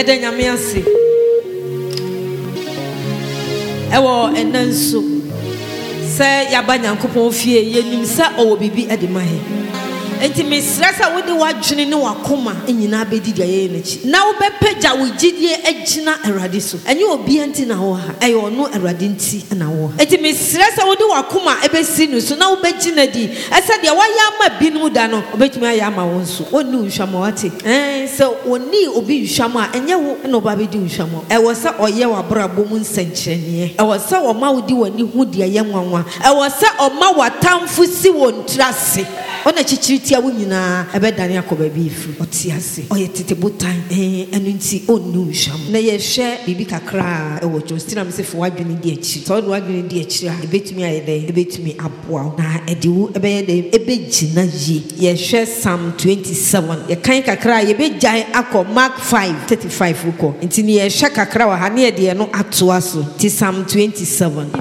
yɛda nyame ase ɛwɔ ɛnanso sɛ yaba nyankopɔn fie yɛnim sɛ ɔwɔ bibi ɛde ma yɛ enti mesrɛ sɛ wode wadwene ne wakoma nyinaa bɛdi deɛ yɛyɛ n'akyi na wobɛpagya wo gyidie agyina Awurade so ɛnyɛ obia nti na wɔ ha ɛyɛ ɔno Awurade nti na wɔ ha enti mesrɛ sɛ wode wakoma ɛbɛsi no so na wobɛgyina di ɛsɛ deɛ wayɛ ama binom da no wobɛtumi ayɛ ama wɔn so ɔnni nhwam wate sɛ ɔnni obi nhwam a ɛnyɛ wo na ɔba bɛdi nhwam ɛwɔ sɛ ɔyɛ w'abrabɔ mu nsɛnkyerɛnneɛ ɛwɔ sɛ ɔma wodi w'ani ho deɛ yɛ nwanwa ɛwɔ sɛ ɔma w'atamfo si wɔn tiri ase ɔna kyikyiri tia wo nyinaa ɛbɛdane akɔ baabi ifiri ɔte ase ɔyɛ tete botan ɛno nti ɔnnu nhwam na yɛhwɛ biribi kakra ɛwɔ Johnston sɛ fo wadwene di akyiri sɛ ɔde wadwene di akyiri a ɛbɛtumi ayɛ dɛ ɛbɛtumi aboa wo na ɛde wo ɛbɛyɛ dɛ ɛbɛgyina yie yɛhwɛ Psalm 27 yɛkan kakra a yɛbɛgyae akɔ Mark 5:35 wokɔ nti ne yɛhwɛ kakra wɔ ha ne yɛdeɛ no atoa so ti Psalm 27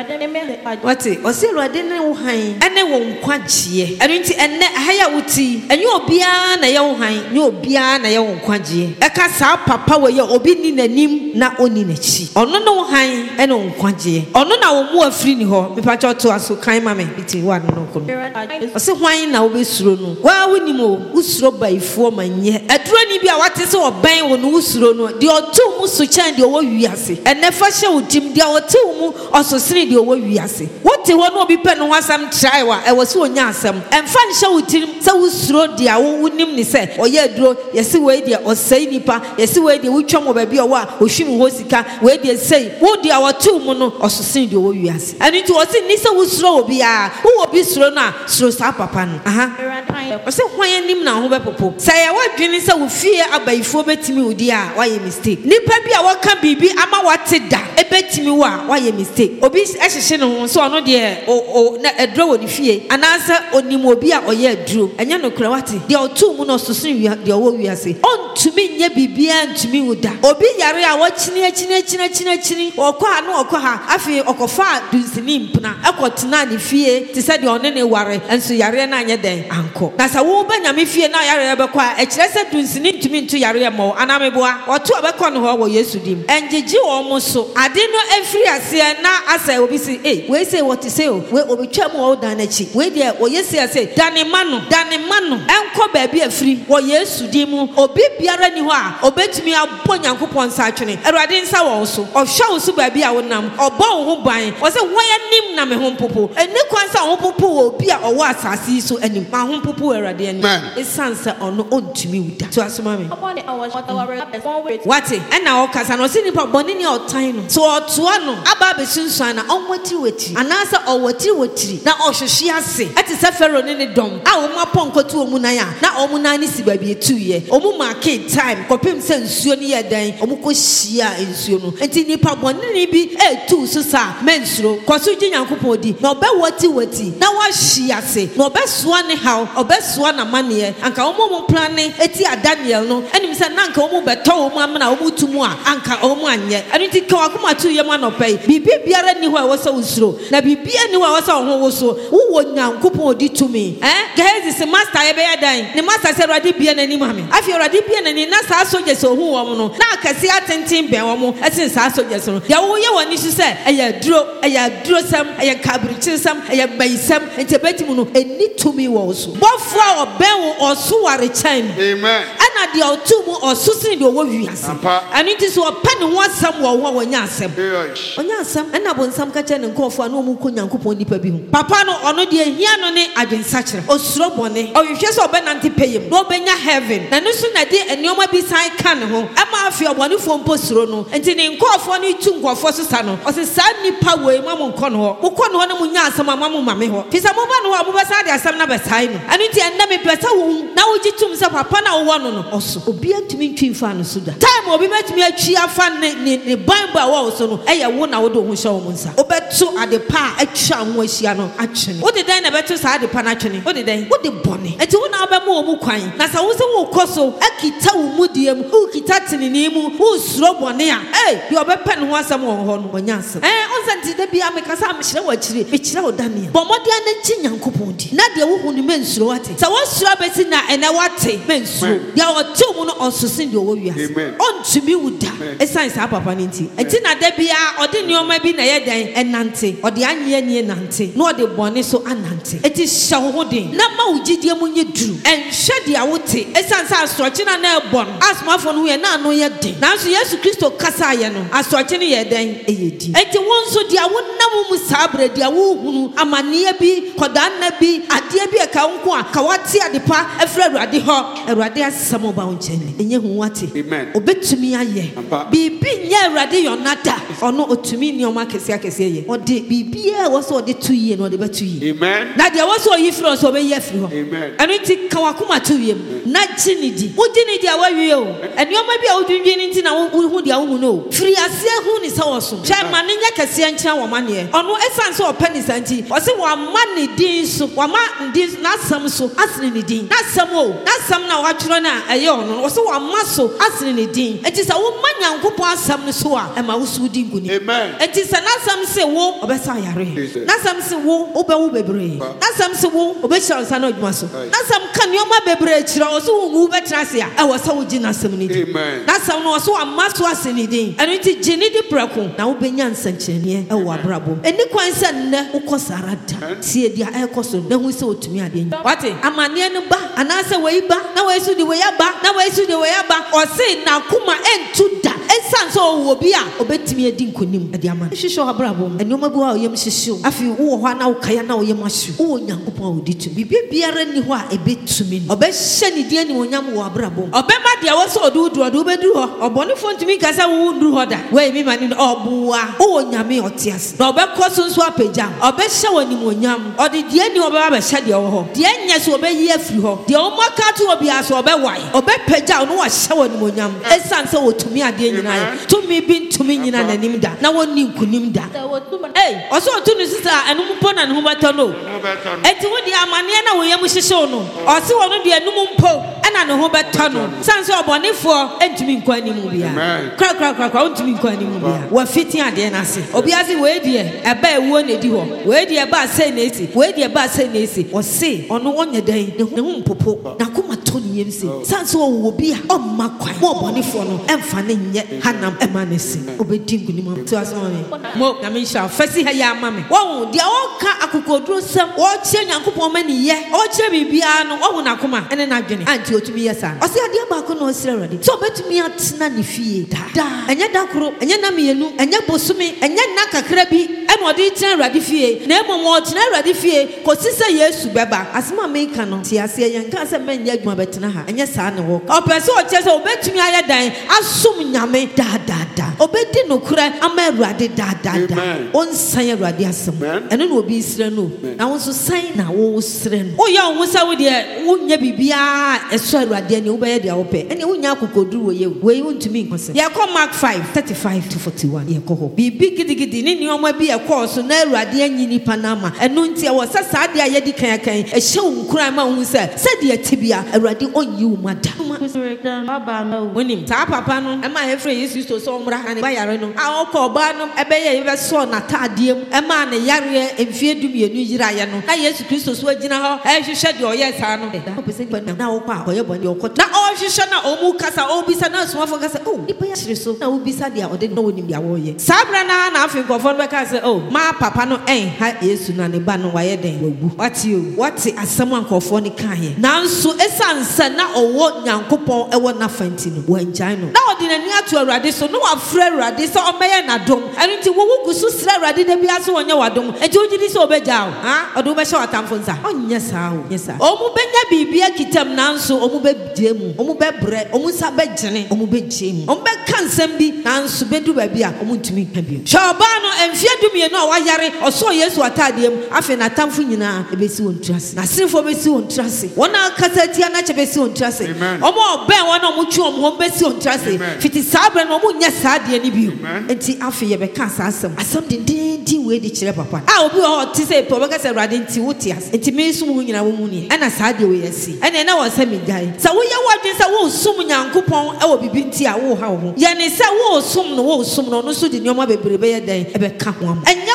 wate ɔsɛ Awurade ne wo han ɛne wo nkwagyeɛ ɛno nti ɛnɛ ahaya wuti enye obia na ye wo han nye obia na ye wo nkwagye eka saa papa we ye obi ni nanim na oni nachi ono no wo han ene wo nkwagye ono na wo mu afiri ni ho mepacho to aso kan ma me biti wa no ko o se hwan na wo besuro no wa wonim o usuro baifo manye aduro ni bia wate se oban wo no usuro no de otu mu so chan de wo wiase ene fa hye odim de otu mu ososene de wo wiase wote ho no obi pe no wasam try wa e wo se onya asem emfa nhye utim sɛ wusuro dia wo nim ni sɛ ɔyɛ aduro yɛsi wei dia ɔsɛi nipa yɛsi wei dia wotwa mo baabi ɔwɔ a ohwim ho sika wei dia sei wo dia wɔto mu no ɔsosen dia wo wiase ɛno nti ɔsi ni sɛ wusuro obi a wo obi suro na suro saa papa no ɔsi hwan nim na ho bɛpopo sɛ yɛ wadwene sɛ wo fie abaifo betimi odi a wayɛ mistake nipa bi a wɔka bibi ama wate da ebetimi wo a wayɛ mistake obi ɛhyehyɛ ne ho so ɔno deɛ o na aduro wɔ ne fie anaasɛ onim obi a ɔyɛ aduro anya no kura wate de otu mu no soso wi de owo wiase ontumi nye bibia ntumi wuda obi yare a wɔkyini akini ɔkɔ ha no ɔkɔ ha afi ɔkɔfa dunsini mpna ɛkɔtena ne fie te sɛ de ɔne ne ware enso yare na anya den anko na sɛ wo ba nyame fie na yare bɛkɔ a ɛkyerɛ sɛ dunsini ntumi nto yare mɔ anameboa ɔto ɔbɛkɔ no hɔ wɔ Yesu dim ɛngyeji wɔn mo so ade no afiri ase na asa obi si wei se wɔte se o wei obetwa mu wɔ dan akyi wei de ɔyɛ ase dane mano enko baabi afiri wo Yesu di mu obi biara ni ho a obetumi abɔ Nyankopɔn nsa atwene Awurade nsa wɔ so ɔhwɛ wo so baabi a wonam ɔbɔ wo ho ban wɔ sɛ wɔyɛ nim na me ho popo eni kwan sa ho popo wɔ obi a ɔwɔ asase so anim ma ho popo Awurade anim esan sɛ ɔno ontumi wuda to asoma me wate ɛna ɔkasa no sɛ nipa bɔne ni ɔtan no so ɔtoa no aba besunsuan na ɔnwati anaasɛ ɔwati na ɔhwehwe ase ɛte sɛ Pharaoh ne dom a wo ma ponkotu omu nan a na omu nan ni si baabi etuye omu market time kopem se nsuo ni yɛ dan omu ko hia nsuo no enti nipa bɔne ni bi etu so sa mensuro kɔso gye Nyankopɔn di na ɔbɛwati na wa hia se na ɔbɛsoa ne haw ɔbɛsoa na maneɛ anka omu plan ne eti Daniel no enim se na anka omu bɛtɔ omu amana omu tumu a anka omu anyɛ eno ti ka wakoma tu yɛ ma no pɛi bibi biara ni ho a wɔsɛ usuro na bibi ani ho a wɔsɛ ho wo so wo Nyankopɔn di tumi Gehazi se master ebe dan ne master se Awurade bia nani mame afi Awurade bia nani na saa soldiers ohu wo mo no na akase atenten ben wo mo etin saa soldiers no ya wo ye woni su se eya duro sam eya kabrichi sam eya baisam ente betimu no eni tumi wo so bofo a oben wo oso ware chan amen ana de otu mu osusini de wo wiase ani ti so open ho asam wo ho wonya asam onya asam ana bo nsam ka che ne nkofo na omu ko Nyankopɔn nipa bi hu papa no ono de hia no ne adwensakere osuro bone ohwehwe so obenante payem no obenya heaven na no so na de enioma bi san ka ne ho ama afi obone fo mposuro no enti ne nkofo no itu nkofo so sa no o se sa nipa we ma mo nkɔ no ho mo kɔ no ho na mo nya asam ama mo mame ho fisa mo ba no ho mo ba sa de asam na besai no anu ti enda me pesa wo na wo gitum se papa na wo no no oso obi atumi ntwi fa no so da time obi betumi atwi afa ne bible a wo so no eye wo na wo do ho hye wo nsa obeto ade pa atwa ho ahia no atwene wo de dan na beto sa ade pa na atwene wo de dan wo de bone eti wo na obemu omu kwan na sa wo se wo koso akita wo mudie mu wo kita tinini mu wo suro bone a de obepe ne ho asam wo ho no onya asam onsanti da bia me kasa am hyire wa kyire me kyire wo Daniel bomodia na nchi Nyankopɔn di na de wo hu ni mensuro wate sa wo suro beti na ene wate mensuro ya wo tu mu no onsosin de wo wiase to be with that. A science up panity. A tina debia or the neoma be na yeden and nante or the anye nante, nor the bonnet so anante. It is shawoding. Nama ujidia munye drew and shed the awote. A sansa stretching an airborne. As my phone we are not no yet day. Now so yes to Christo Casayano, as stretching ye den a yeti. And the one so dear one namu sabre, dear woo, amania be, kodana be, a dear be a kaunqua, kawati at the pa, a friend at the hawk, a radia samo bounty, and you wati. Amen. Obey to me, aye. Be near radio nata, or no to me, your market, or the BBA was all the 2 years or the 2 years. Amen. Now there was all you from so be yefro. Amen. And we take Kawakuma to him, not Chinity. Who didn't it away you? And you might be out doing anything who the own know. Free as who is awesome. Chairman Yakassian Chow money. On no essence or penny santi, or say one money dean so one man this not some so asking the dean. Not some more, not some now Atrona, a yon, or so one muscle asking the dean. It is a woman young couple some so and my Usudi. Amen. It is an some say wo obesayare. Not some say wo obebre. Not some say wo obesha sanoj maso. Not some can your bebre chira so move trasia. I was so generous. Amen. That's how no so a master was in it. And it is Jenny de Braco. Now Benyan Sanchez, a wabrabo. And the coin said, Ukosarata. See the air costume. Then we saw to me again. What? I'm a near ba, and answer way back. Now I see the way back. Now I see the way back. Or say now Kuma and to that. And Sans or Wobia, obey me a dinkunim at the Aman. She show a bravo. And no more yam shishu. I feel one now Kayana Yamashu. Oh, young Kupo did to be a bit to me. Obey Shani Dian Yam or bravo. Obey my dear also do or Bonifon to me because I won't do her that. Where me man in Obua, oh, Yami or Tias. No back cousins swap a jam, or best show any more yam, or the Diani of Baba Shadio. The Anyas will be here through. The Omaka to be as or be why, or bet Peja no show any more yam. A son so to me again, to me being to me in an animda. Now one new Kunimda. Hey, also to the sister and Umpon and Humatono. And to what the Amaniana Yamushono, or so on the Numpo and an Humatono. Sans or Bonifo and to me quite movia. Crack to me quite movia. We're fitting at the Nasi. Obiasi, where dear, a bear won't ediho. Where dear bad say Nancy, where dear bad say Nancy, or say on one day, the Humpo, Nakuma Tony Yemsi. Sans will be on my quite more Bonifono and fanning yet Hannam Emanesi. Obeying Gunimum to us only. Mo, Namisha, Fessi Haya Mammy. Oh, the old car I could go do some or change Uncle many yet, or Cherry Biano, or Nakuma, and an agony, and you to me, yes, I say, dear Bacono is ready. So bet me at Snani Fee, and yet Dakro, and Yanamianu, and Yaposumi, and Yanaka Krabi, and what did tell Radifie, never more to Radifie, because sister yes to Baba, as my make cannot see, I say, and can't men yet my betnaha, and yes, I know. Or person just obey to me, I die, assuming Yame, da. Obey no cry, I'm a radi da. On say radiasum, and it will be Sreno. I also say now, oh, Sren. Oh, young was out there, wouldn't you be a swear radian, you bear the open, and you wouldn't go do you, where you want to me. Yeah, come Mark 5, 35 to 41. Yeah, go. Be big in your might be a course, so now radian in Panama, and Nuntia was a sad yadi can a show crime who said the tibia, a radi on you, madam. Winning, Tapapano, and my phrase used to sombra and Bayarano. I'll call Barnum, a bay ever saw Natadium, a man, a Yaria, and feared to be a New Jirayano. I yes, Christus, where General, as you said, your yes, I know. Now, Papa, your court. Now, all she shall not Omukasa, Obisana, Swafaka, oh, so now be sad, or didn't know him. Sabrana, nothing of one because, oh, my papa no ain't had is to none ban why then. What's it as someone called Phony Kaye? Now, so a son said now or what young couple, I want nothing when Jino. Now, didn't near to a radish, so no afraid radish or mayan at dome. And into who could so slay radin and be as one your dome. And told you this over down, huh? Or do my short time for that. Oh, yes, how, yes, sir. Oh, Mubenya be a kitam now, so Omube Jemu, Omube bread, Omusabe Jenny, Omube Jim, Ombe Kansembi, and Subedu Babia, Omuntumi Pembi. Shabano and fear to me, no, Wayare, or so yes, what I did, after a time for you now, a base on trust. Now, see for me soon, trust it. 1 hour Casatia, not a base on trust it. Or more, bear one or mutual, one base on trust it. Fit is Sabran, or Munya Sadi and Ibu. And see, after you have a castle, as something dainty way the chair papa. I will be hot to say, Provokas a radin Tiutias, and to me soon in a woman, and a Sadi way I see. And then I was semi guy. So we are watching, so we'll soon young coupon, I will be binti, I will how. Yanis, I will soon, no, soon, no, so did your mother be day, a become one. And now I've been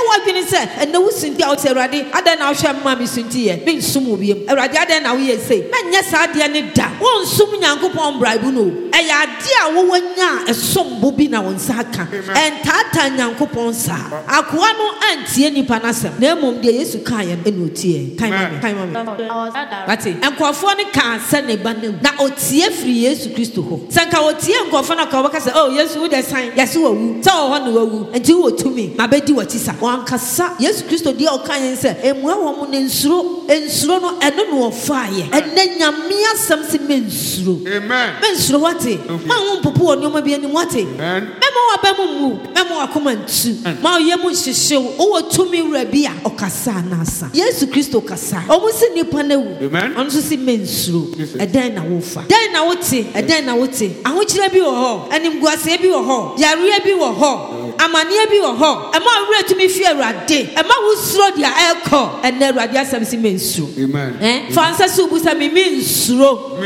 say and no sinti out ready ada na hwe mma me sunti ye me nsum obiem awurade ada na wo ye say menye saade ne da won sum nyankopon bribe no e ya ade a wo wanya esom bo bi na won saka entata nyankopon sa akoa no antie nipa nasem na emom de Yesu kan ye na otie kan mama bati enkofo ne kan se ne ba nem na otie firi Yesu Kristo ho sanka otie enkofo na ka waka say oh Yesu wo de san yesi wo wu so ho no wu enti wo tumi mabedi watisa wankasa Yesu Kristo de o kan ye se emua wo mo ne nsuro no eno no ofaaye enne nyame asem se mensuro amen mensuro wate ma wo mpopo wo nyoma bi ani wate memo wa ba mu memo akoma ntu ma ye mu hyehyew wo tumi wura bi a okasa na asa Yesu Kristo kasa o mu se nipa na wu on so se mensuro eden na wo fa den na wote eden na wote ahokyere bi wo ho animguase bi wo ho yare bi wo ho amane bi wo ho e ma wura tumi fi awurade e ma wo suro dia eko ene awurade asem se mensuro amen fansa subu sa me mensuro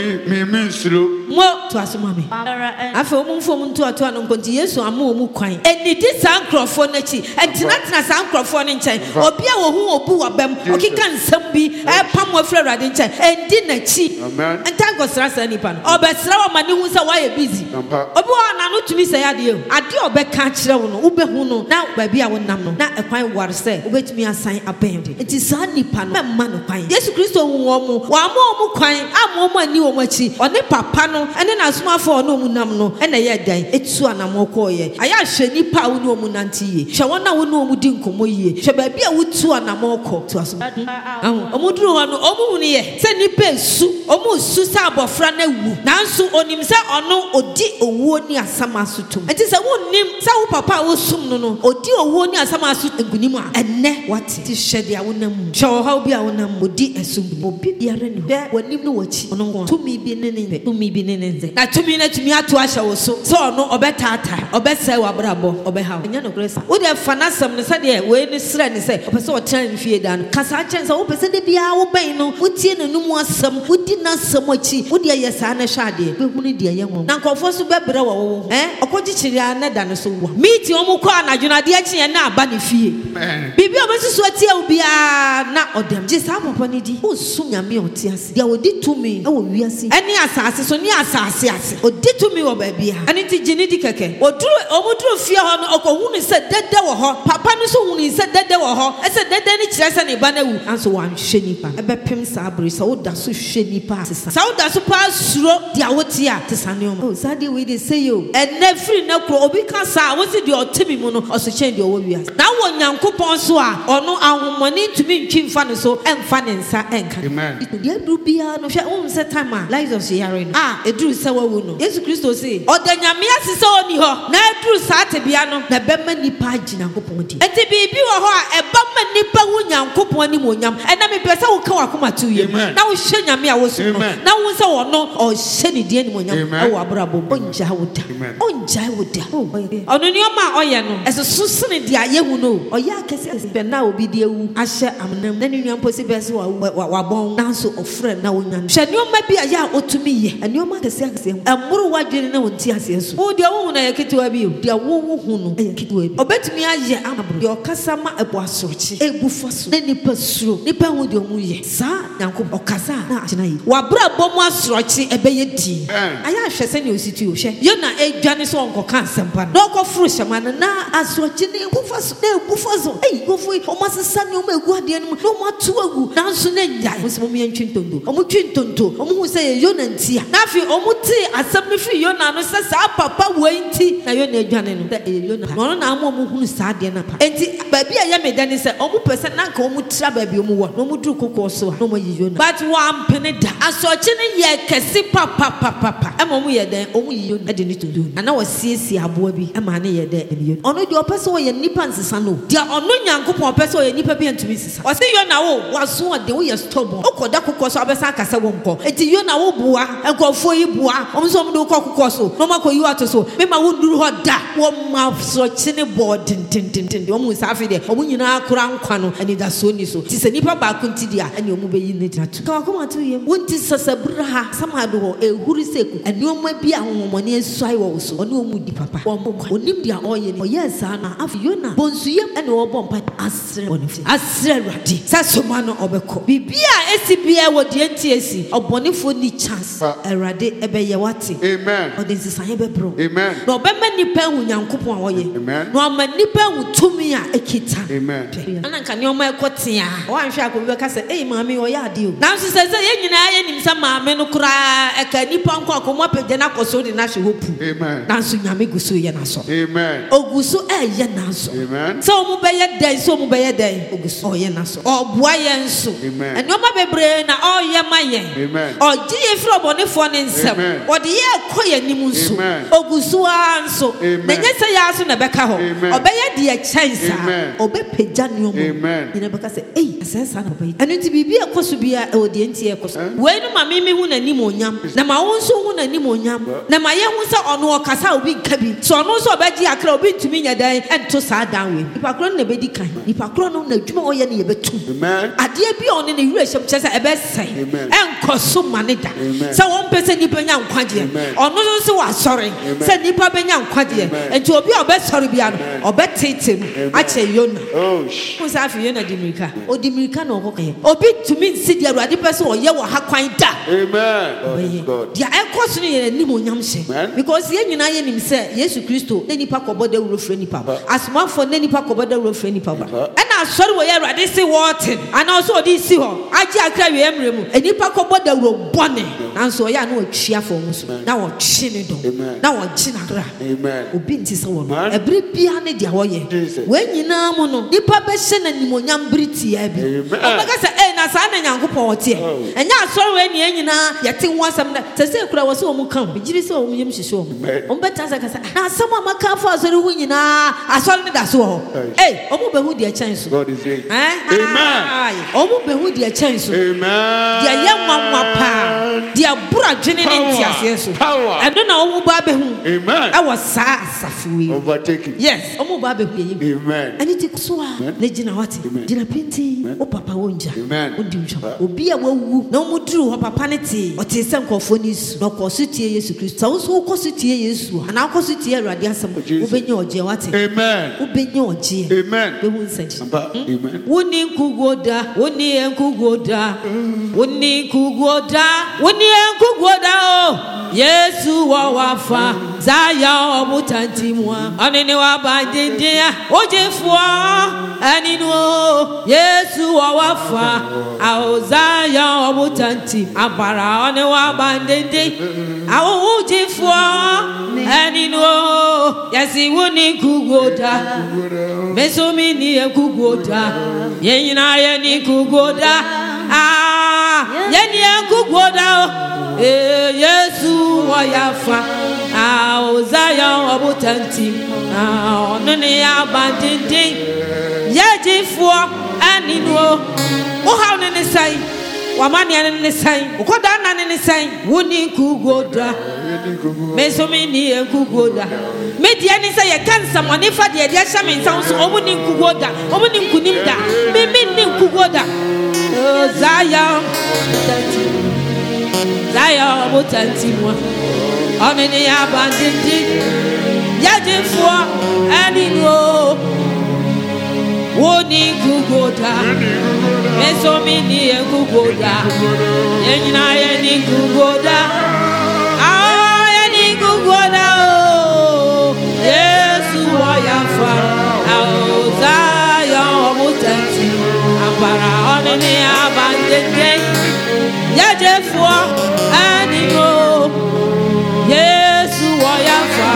mo to asoma me afa o mumfo mu to ato an konti Yesu ama o mu kwan eni di sankrofo na chi entina sankrofo ne nchen obi a wo hu obu wabam okika nsam bi e pam afra awurade nchen endi na chi amen entango srasa nipa no obesra wa mane hu sa wa ye busy obi wa na no tumi say ade obeka kire wo no ubehu no na ba bia wo nam no na ekwan ware say obetumi asan abend enti sa nipa no memma no kwan Yesu Kristo wo mu wa ma o mu kwan amo mu ani wo machi one papa no ene na asomafo no mu nam no ene ye dan etu anamo ko ye aya hwe nipa wo no mu nanti ye hwe wona wo no mu di nkomo ye hwe ba bia wo tu anamo ko tu aso omuduru ho no omu hu ye se nipa esu omu su sa abofra na wu nanso onim se ono odi owuo ni asama sotum enti se wo nim se wo papa wo sum no no odi owuo ni asama so egunim a enne wati ti hwe dia wo nam hwe ha obi a wo nam odi esum obi biara ni de wanim no wachi ono ngo tumi bi ne nze na tumi na tumi ato ahya wo so ono obetata obese wabrabo obeha enya no gresa wo de fanasam ne se de we ni sra ni se opese o tran fie da no kasa chen se wo pese de bia wo ben no wo tie na numu asam wo di na asam achi wo de yesa na hwade be hunu de ye wo na nkofo so bebre wo okogichiri ana da no so wo meeti o mu kwa anadwuna de achi na aba ne fie bibi obesusu atie obia na odem je sa papa ni di o su nyame o tie ase de odi tumi e wo wiase eni asase so ni asase ase odi tumi wo ba bia eni ti gini di keke omuduru fie ho no okohunu se dede wo ho papa no so hunu se dede wo ho ese dede ni kire se ne ba na wu anso wan hwe nipa e be pem sa abri sa wo da so hwe nipa sa wo da so pa suro dia wo tie a tesane o oh sade we dey say yo ene free na kro obi ka sa wo se de otemi mu no oso chen de wo wiase na wo nyankopon so a ono ahomoni tumi ntwimfa no so emfa ne nsa enka amen de du bia no hwe wo se time a lies of yare no eduru se wa wo no Yesu Kristo say odanyame asese oni ho na eduru sa te bia no na bema nipa agina nkopon di enti bibi wo ho a eba ma nipa wo nyankopon ni monyam ena me pese wo ka wakoma tu ye na wo hwe nyame a wo so no na wo se wo no o hwe ni die ni monyam e wo abrabo onja wo da ono ni o ma oye no eso susene dia ye hu no oya akese be na obi die wu ahye amnam na ni nyampo se be se wa bon na so ofre na wo nyan hwe ni o ma bi aya otumi ye eni o ma kese emuru wadwene na wonti ase so wo dia wo hu na ye ketewa bi dia wo hu no ye ketewa bi obetumi aye amabro dia okasa ma ebo asorochi ebufa so na nipa suro nipa hu dia mu ye sa nyanko okasa na agina yi wa bra bomu asorochi ebe ye di aya hwe se ni ositu o hwe ye na edwane so onko kan sempa no ko furu shama na asorochi na ebufa so gofu o masesa ni o ma egu ade no no ma tu agu na so na njai so mo ye ntwintondo o mo twintonto o mo hu se ye Yona ntia na fi o mo ti asem ni fi Yona no se sa papa wo nti na Yona edwane no Yona no na mo hunu sa de na pa enti baabi a ye medane se o mo pese na ka o mo tira baabi o mo wo no mo duru kokko so no mo yi Yona but one pene da asoche ni ye kesi papa e mo ye den o mo yi Yona e de ni tondo na wo siesie aboa bi e ma ne ye de ni Yona ono de o pese wo ye nipa nsesa no de ono nyankopon pese wo ye nipa bi antumi nsesa o se Yona wo waso de wo ye stubborn o koda kokko so abesa akasa wo nko enti Yona wo bua enkofo yi bua omso mo do kokko so no makoyi wato so me ma wo nduru ho da wo ma so chine board tin wo mu safi de o mu nyina akura nkwa no ani da so ni so ti se nipa ba ko nti dia ani o mu be yi ne datu ka ko ma to yem wonti sasabra ha samado ho ehuru seku ani o ma bi ahomoni asuai wo so oni o mu di papa wo mu onim dia o ye ni o yes ana afi Yona bonsu yem ani o bom pa asre bonifo asre radi sa soma no obeko bibia esi bia wodi enti esi obonifo ni chance erade ebeye wate Amen. odin sisaye bebro Amen. no bemma nipa hu nyankopon awoye Amen. no ama nipa hu tumi a ekita Amen. ana nka ne oma ekotia o anhwe akobi ka se eh maame o ya ade o na so se ye nyina ye nim se maame no kura eka nipa nko akomo pede na koso de na hwe hopu Amen. na so nyame guso ye na so Amen. oguso ye na so Amen. so mu beye dai so mu beye dai oguso ye na so oboa ye nso Amen. enoma bebre na o ye maye Amen. ogi ye fro bonefo ne nsem Amen. ode ye koye nim nso Amen. oguso anso Amen. menye se ya so na beka ho Amen. obeye de ye chansa Amen. obepeja ne omo Amen. ina beka se asesa na obeye enu ti bibi ekoso bia e ode enti ekoso we no ma mimi hu na nim onyam na ma wo nso hu na nim onyam na ma ye hu se ono okasa obi nka bi so ono nso obeji akra obi ntumi nya dan ento saa dan we nipa kro na bedi kan nipa kro no na adwuma oye ne ye betu Amen. ade bia one na wura hyem chese ebe sai Amen. enkoso mane da Amen. se won pese nipa nya nkwaje Amen. ono nso wa sori Amen. se nipa benya nkwaje Amen. enti obi obesori bia no obetete mu Amen. ache yona Oh. Musa afi yona dimirika odimirika na okokaye obi tumi nsi dia awurade pese oye wo ha kwan da Amen. God is God. dia ekoso ne ye nim onyam hye Amen. because ye nyina ye nim se Yesu Kristo ne nipa koboda wuro frɛ nipa ba asomafo ne nipa koboda wuro frɛ nipa ba ɛna asɔre wo ye awurade se wɔten ana ɔso odi si hɔ agye akra wie emre mu enipa koboda wuro bɔne nanso ɔyɛ na ɔtwia fo mu so na ɔtwe ne do Amen. na ɔgye na kra Amen. obi nti se wɔ no Man. ebere bia ne dia wɔyɛ Jesus. we nyina mu no nipa bɛhyɛ na nimonyam britia bi Amen. ɔbɛka sɛ na saa na nyankopɔn ɔte ɛnya asɔre we ne nyina yɛte ho asɛm na sɛ sɛ kura wɔ sɛ ɔmo kan bigiri sɛ ɔmo yam hyehyɛ ɔmo ɔmo bɛta sɛ kasa na asɛm a maka fa asɔre ho nyinaa asɔre ne da so wɔ hɔ ɔmo bɛhu deɛ kyɛn so God is great. Amen. ɔmo bɛhu deɛ kyɛn so Amen. deɛ yɛ nwanwa paa deɛ bura dwene ne ntiaseɛ so Power. ɛno na ɔmo ba bɛhu Amen. ɛwɔ saa asafo yi Overtaking. yes ɔmo ba bɛhu yɛ Amen. ɛne ti so a na gyina hɔ te Amen. gyina pinti wo papa wo ngya Amen. wo di ntwa obi a wawu na ɔmo duru hɔ papa ne te ɔte sɛ nkɔfoɔ ne su na ɔkɔ so tie Yesu Kristo sɛ wo so wokɔ so tie Yesu a anaa wokɔ so tie Awurade asɛm Jesus. wobɛnya ɔgyeɛ wate Amen. wobɛnya ɔgyeɛ Amen. bɛhu nsɛnkyi Amba. Amen. woni nkugoda woni enkugoda woni nkugoda woni enkugoda o Yesu wa wafa zaya obutantimwa anene wa bandindia ojefo aninu Yesu wa wafa ao zaya obutanti abara ane wa bandindi ao ojefo aninu yesi woni nkugoda mesumi ni enkugoda yenyina ye ni nkugoda ye ni enkugoda Yesu wa yafa Zion obutanti onene ya bandindi yejifo aninu wo ha ne sai wa mane ne sai ukoda na ne sai woni kugoda mesumi ni kugoda media ni sai ye kansa mo ne fa de dia hya me nsa so omuni kugoda omuni nkunim da mimi ni kugoda Zion Zion obutanti mo onene ya bandindi yejifo aninu woni kugoda mesumi ni kugoda yenyina ye ni kugoda ye ni kugoda o Yesu wa yafa Zion obutanti abara onene abandende yejifo aninu Yesu wa yafa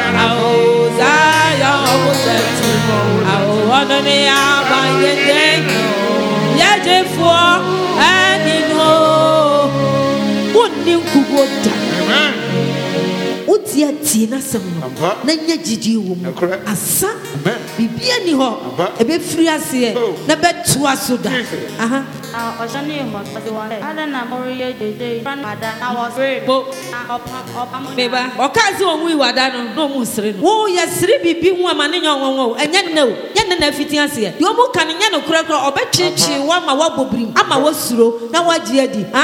Zion obutanti onene abandende yejifo aninu woni nkugoda utia tina samno na nya jiji wo mu asa bibia ni ho ebe firi ase na betu asoda aha Ojani mo pasi won ada na moriye dede ada na was free beba okazi omu iwada no mu sire no wo ya sire bibi hu amane nya wonwo enya nna o nya na fiti ase de omu kan nya no kura kura obetwetwe wa ma wa bobrim ama wa suro na wa ji adi ha ada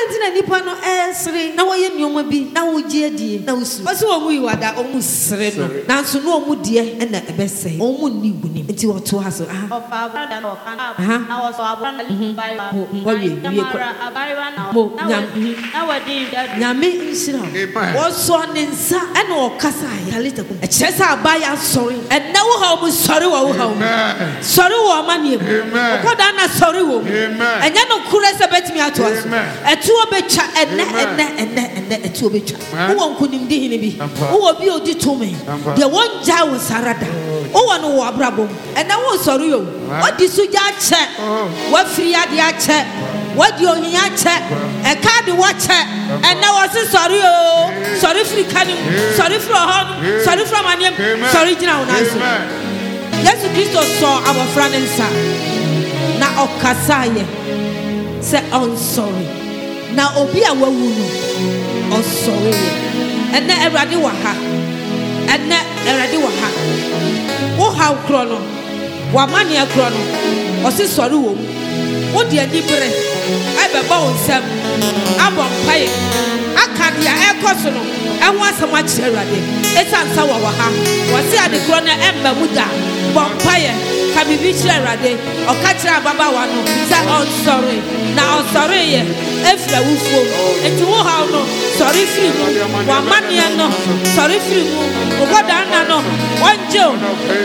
adantina nipa no esre na woye nioma bi na wogye adie na wosu oso omu yiwada omu sre no nanso no omu de na ebese omu ni guni nti woto ha so aha ofa brother no kan na wo so abon Bible wie abariwa na mo nyam na wadi nyame nsira wo so ne nsa na okasa ya kalita ko e kire sa abaya sori e na wo ha omu sori wo ha omu sori wo amanie ko da na sori wo enya no kure se betimi ato aso etuo betwa enne etuo betwa wo nkunim di hini bi wo bi odi tumi de wonja wo sarada wo no wo abrabom ena wo sori yo odi suja che wo firi ade ache wo di ohinya che e ka de wo che ena wo se sori yo sori firi kanim sori firi ho sori firi manem sori gina wo na so Yesu Kristo so abofra ne nsa na okasaye say I'm sorry. Now obi a wawu no I'm sorry. And na erade wa ha. And na erade wa ha. Wo ha kro no. Wa mane akro no. O se sorry wo. Wo de ani bere. Ai beba wo nsam. Abon paye. Aka dia ekoso no. Enwo asam a kire erade. Esansa wa ha. Wo se ade kro na emba muda. Bon paye. Kabibi kire erade. O ka kire baba wa no. Say I'm sorry. Now sorry ye efra wufo enti wo ha no sorry free mu wa mane no sorry free mu ogoda na no onju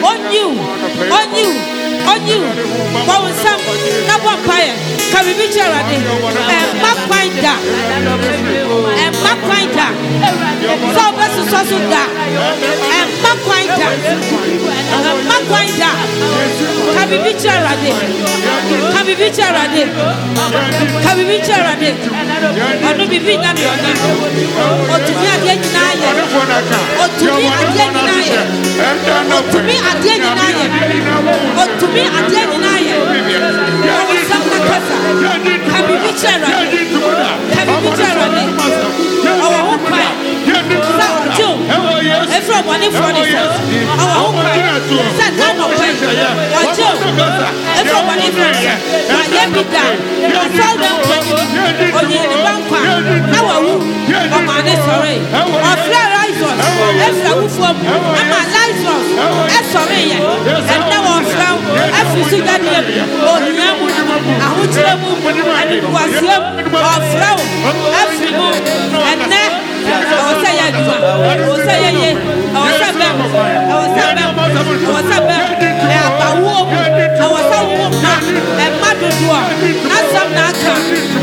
wa wonsam na bompaye ka bibi cherade ma kwaida so besu so da ma kwaida ka bibi cherade onu bibi na mi oni otumi ade nyina ye otumi ade nyina ye o samna kasa ka bibi cherade o ho pai sa ojo efro boni froni o ho pai sa na no pai ojo efro boni froni wa ye bida o fall down oni ni bankwa na wa wu o ma ne sorry o fly rise efra wu fo ama license e sorry ye and na wa fly efisi gadi o nyamu ahutire mu ani kwasiem o fly efri mu and na o say ya dua o say ye o say be e abawo o say wo na e madodoa na sam na aka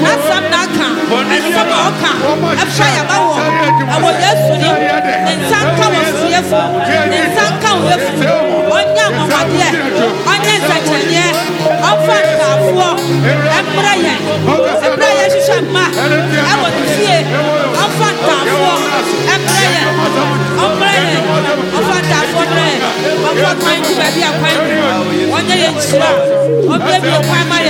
e sam oka e fa ya bawo e wo Yesu ni nsanka wo fiefo nsanka wo fiefo onya mamade onya zachenye ofa tafo emra ye shishama e wo fie ofa tafo emra ye ofa tafo re ofa kwan ti ba bia kwan onya ye nchira obia bi kwan maye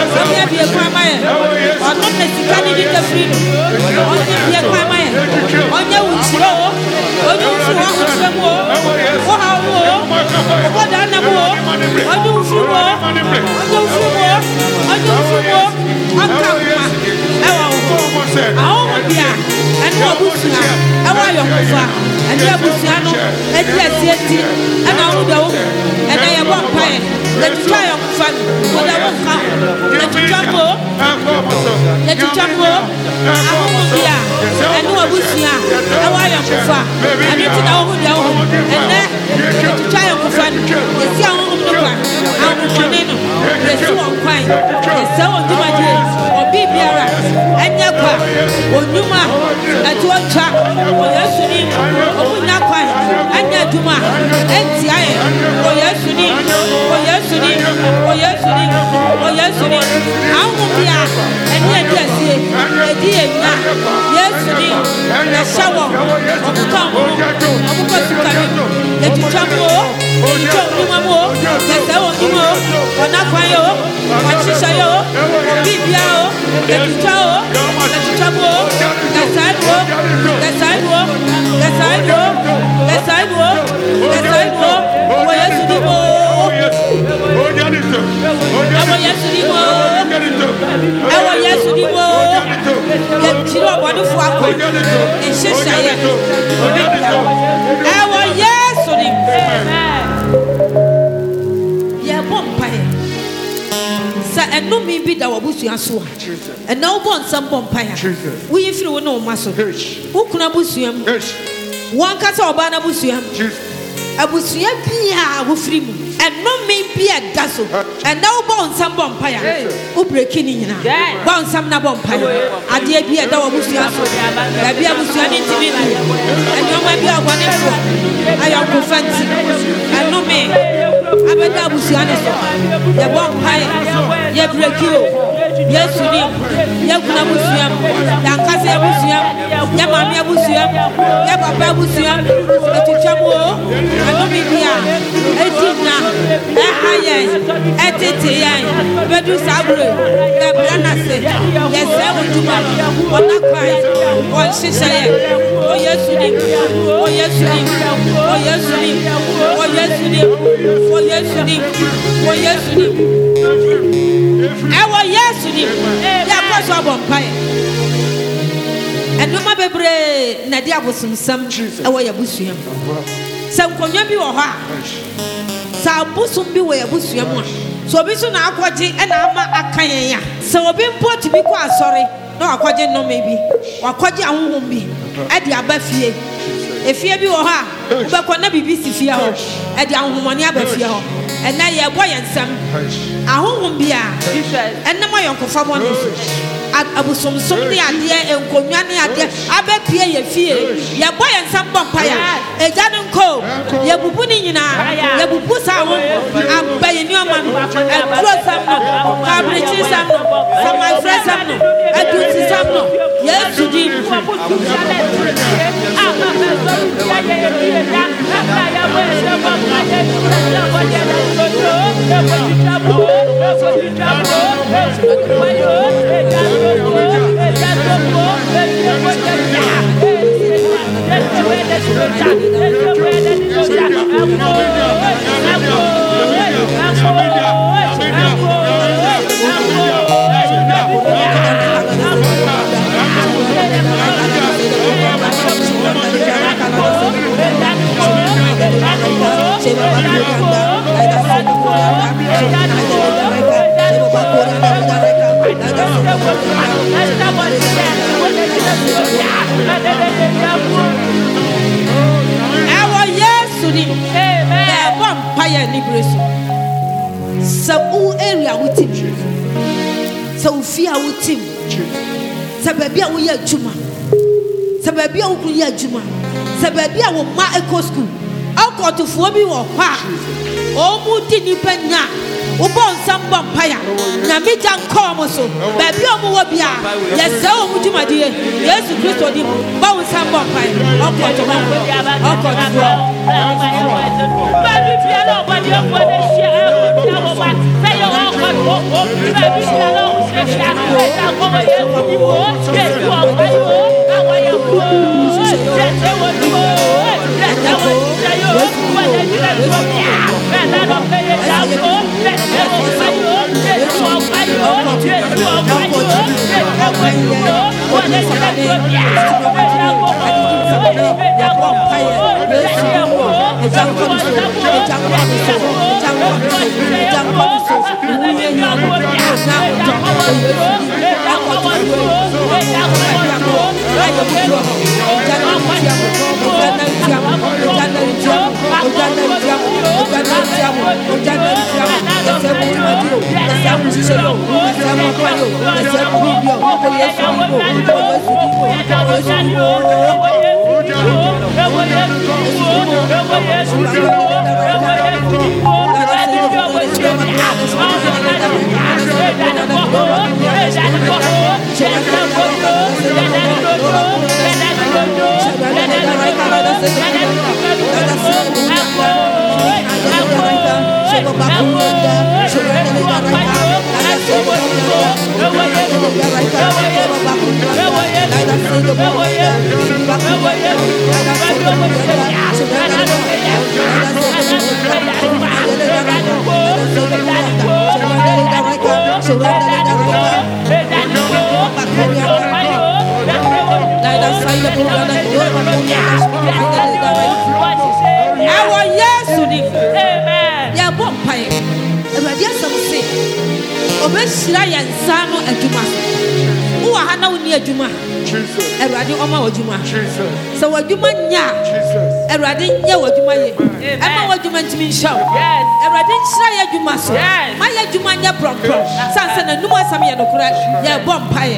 ono ne sikani di tafri onya bi kwan maye onya uchiro onya uchiro uchemo wo ha wo wo da na wo onya uchiro aka ewa wo awo bia ene obusia ewa yo kofa ene obusia no edi asieti ena wo da wo ena ye bo mpae le try yo kofa wo da wo ka le tchambo awo bia ene obusia ewa yo kofa ene ti da wo da wo ene le try yo kofa yesi awo no kwa awo kone no yesi wo kwan yesi wo duma die obi biara enye kwa onyuma atuocha Yesu ni obunya kwan anya duma enti aye Yesu ni awu bia eni edi asie edi enya Yesu ni na shawo obukambo sukari etuchambo onyuma yesa onyuma ona kwan yo achisha yo obi bia o etuchao etuchambo Gasaibo Yesu ni mo busua so a na wobɔ nsɛm bɔ mpaeɛ woyi firi wo ne wo ma so wo kuna busua mu wɔn kasa ɔbaa na busua mu abusua bia wo firi mu ɛnome bia da so ɛna wobɔ nsɛm bɔ mpaeɛ wo breki ne nyinaa bɔ nsɛm na bɔ mpaeɛ adeɛ bia da wɔ busua so baabi abusua ne ntimi mu ɛnneɔma bia ɔbɔne fo ayɔnkofa nti ɛnome abɛda abusua ne so yɛbɔ mpaeɛ yɛbreki o Yesu ni yɛkuna busua yankasa abusua yɛmaame abusua yɛpapa abusua ɛtwitwa mu o ɛnome bia ɛdina ɛha yɛn ɛtete yɛn bɛdu saa bere yɛbrɛ n'ase yɛsɛ wo dwuma ɔna kwan ɔnhyehyɛ yɛn o Yesu ni o Yesu ni o Yesu ni o Yesu ni o Yesu ni o Yesu ni ɛwɔ Yesu ni yɛkɔ so abɔ mpaeɛ ɛnoma bebree na de abosomsɛm ɛwɔ yɛ busua mu sɛ nkonnwa bi wɔ hɔ a sɛ abosom bi wɔ yɛ busua mu a sɛ obi so na akɔgye ɛna ama aka yɛn a sɛ obi mpo tumi kɔ asɔre na wakɔgye nnɔma bi wakɔgye ahohom bi ɛde aba fie efie bi wɔ hɔ a wobɛkɔ na biribi si fie hɔ ɛde ahohomɔne aba fie hɔ ɛnɛ yɛbɔ yɛn nsɛm ahohom bi a ɛnam ayɔnkofa bɔ ne so abosomsom ne adeɛ nkonnwa ne adeɛ abɛpie yɛ fie yɛbɔ yɛn nsɛm bɔ mpaeɛ agya ne nko yɛbubu ne nyinaa yɛbubu saa ho aba yɛ nneɔma no aduro sam no kabrekyi sam no samanfrɛ sam no aduti sam no Yesu di Sababia we are Juma. Sababia we are Juma. Sababia will ma eco school. I'll go to Fobi or Pa. Oh, Mutini Pena. Ubon some vampire. Namitan Comoso. Babia Muabia. Yes, so would you, my dear? Yes, you Christo. Bow some vampire. I'll go to I'll go shira yɛn nsa no adwuma so wo ha na wo ni adwuma Awurade ɔma w'adwuma sɛ w'adwuma nya Awurade nyɛ w'adwuma yɛ ɛma w'adwuma ntumi nhyɛ wo Awurade nhyira yɛ adwuma so ma yɛ adwuma nyɛ prɔmprɔm sansa na num asɛm yɛ nokora yɛbɔ mpaeɛ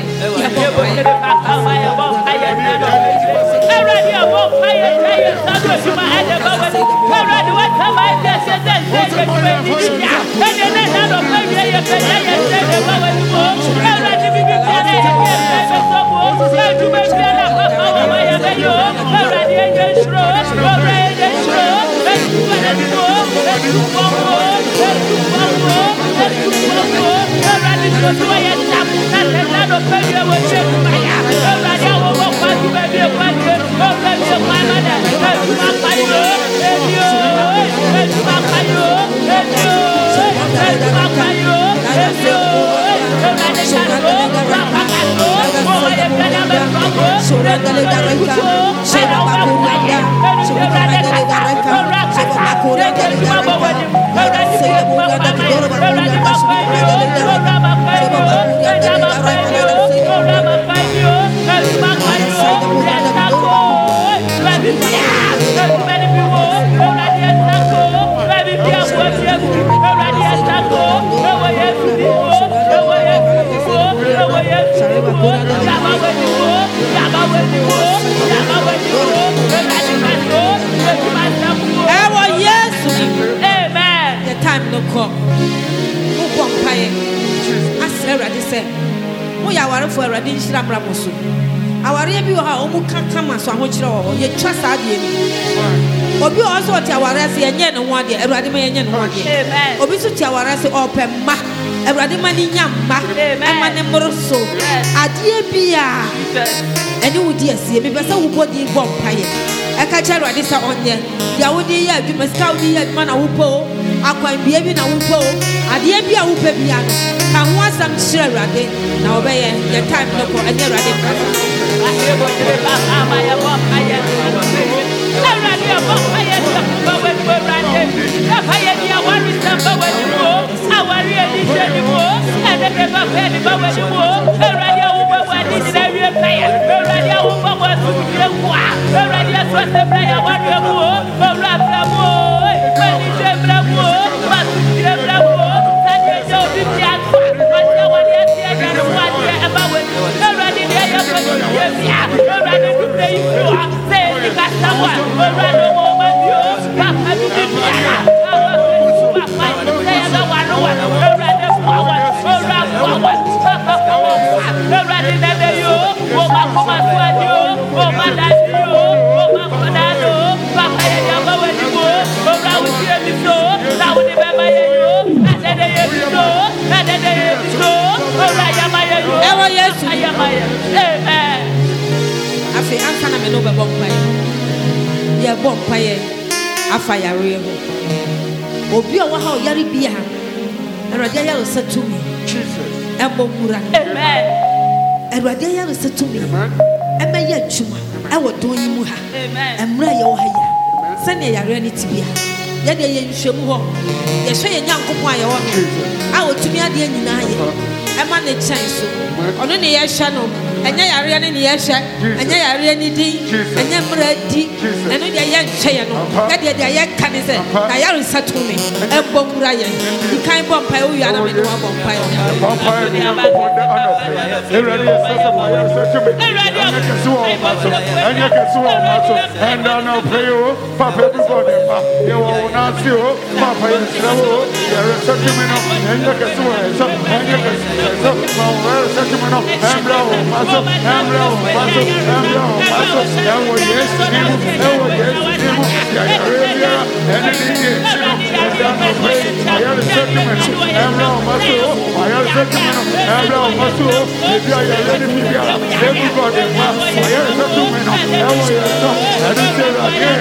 aware bi wo ha o mu kama so ahokyere wo ye twa saa de ni obi o so ti aware se enye ne ho ade Awurade ma enye ne ho ade amen obi so ti aware se opemma Awurade ma ni nyamma ema ne moroso ade bi a ene wo di asie me pese wo bodi bom paye e ka che Awurade sa onye ya wo di ya adwuma ska wo di ya adwuma na wo po akwan bia bi na wo po ade bi a wo pa bia no ka ho asam kyerɛ Awurade na wo be ye time no ko enye Awurade kasa afi anka na me no be bompaye ye bompaye afa yare ho obi o wa ha o yare bia Awurade ya lo setumi Jesus ebomura amen Awurade ya lo setumi emeya adwuma e wo don yi mu ha amen emra ye wo ha ya se ne yare ni tibia ye de ye nhwemu ho ye hwe ye nyankopon aye wo no a otumi ade nyina ye ema ne chan so ono ne ye hwe no enya yare ne ye hwe enya yare ni din enya mra di eno de ye nhwe ye no ye de ye ka ne se na yare setumi ebomura ye di kan bompa o wi ana me no bompa ye and now pray you papa everybody you will not see you papa you know there is something and you can see so and you can see so well something and blow maso and blow maso and blow maso and we yes and down no pray I have a something and blow maso I have something and blow maso if you are letting me everybody I have something and we I don't say that again.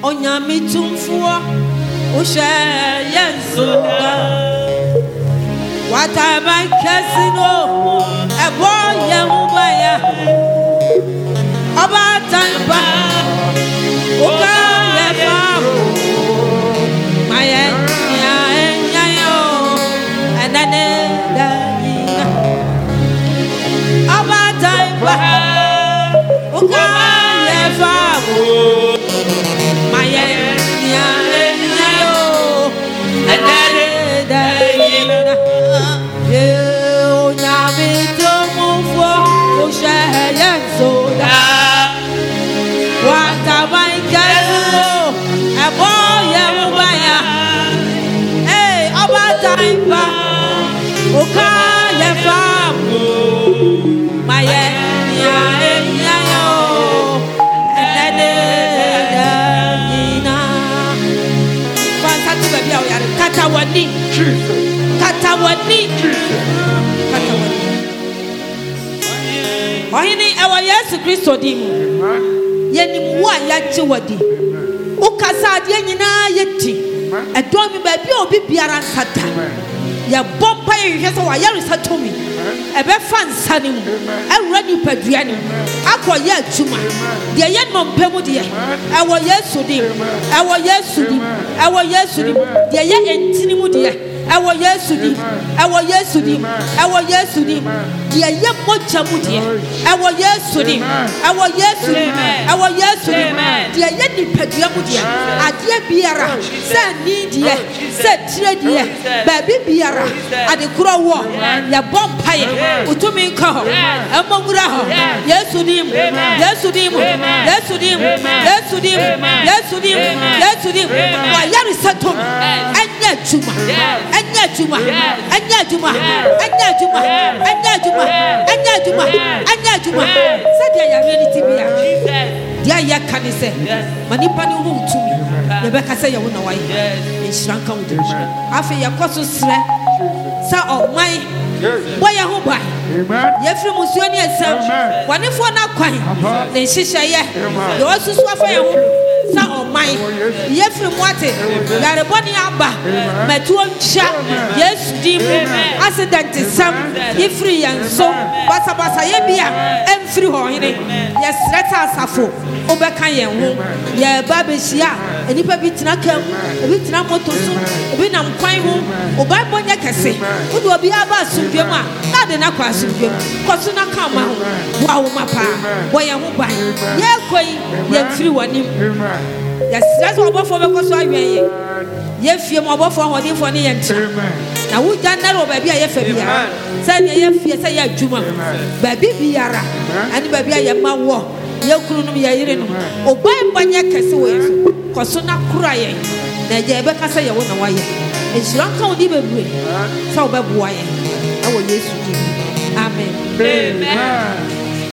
onyame tumfuo ushe yensuda watama kesino ebo yehubaya abatanba uka yefamu maye nyayo anane danyina abatanba uka yefamu maye nyayo anane danyina eu nyame tumfuo ushe yensuda watama kesino ebo yehubaya abatanba uka yefamu maye nyayo enene danyina fansa tu baby awo yare katawani ohini ewa Yesu Kristo dimu yenim wa yache wadi ukasa ade nyina yeti edomi baby obi biara nsata ya bompa yehwese wa yare satomi ebe fansa ni mu ewura ni padua ni akoye adwuma de ye nompemu de ewo Yesu dimu de ye entini mu de ewo Yesu dim de ye moja mu de ewo Yesu dim de ye nipadua mu de ade biara se ni de se tire de baby biara ade kuro wo ya bompa ye utumi nka ho emogura ho Yesu dim wa yari satom anya juma sadia ya reality bia dia ya kanise manipa ni hu utumi ye beka se ye wo na waye enhranka wo de afa ye koso sre sa omai boya ho bai ye firi musuo ni esam wanefo na kwan na nhihye ye ye osusu afa ye ho sa omai ye firi muate yare boni aba matuo ncha Yesu dim accident sam ye firi yanso basa ye bia emfiri ho hene ye sreta asafo obeka ye ho ye babehia enipa bi tena kam ebi tena moto so ebi nam kwan ho obai bonya kese odu obi aba asundwem a na de na kwa asundwem koso na kama ho wa wo mapa boye ho ban ye koi ye mfiri wanim ya sreta obofo be koso awen ye fie mo obofo hodinfo ne ye ntra na wo janna ro ba bia ye fa bia se ne ye fie se ye adwuma ba biara ani ba bia ye mawo ye kuru no ye yire no obai bonya kese wo yeso koso na kura ye na je be kasa ye wo na waye enhran ka odi bebre sa wo be boa ye awo Yesu. Amen.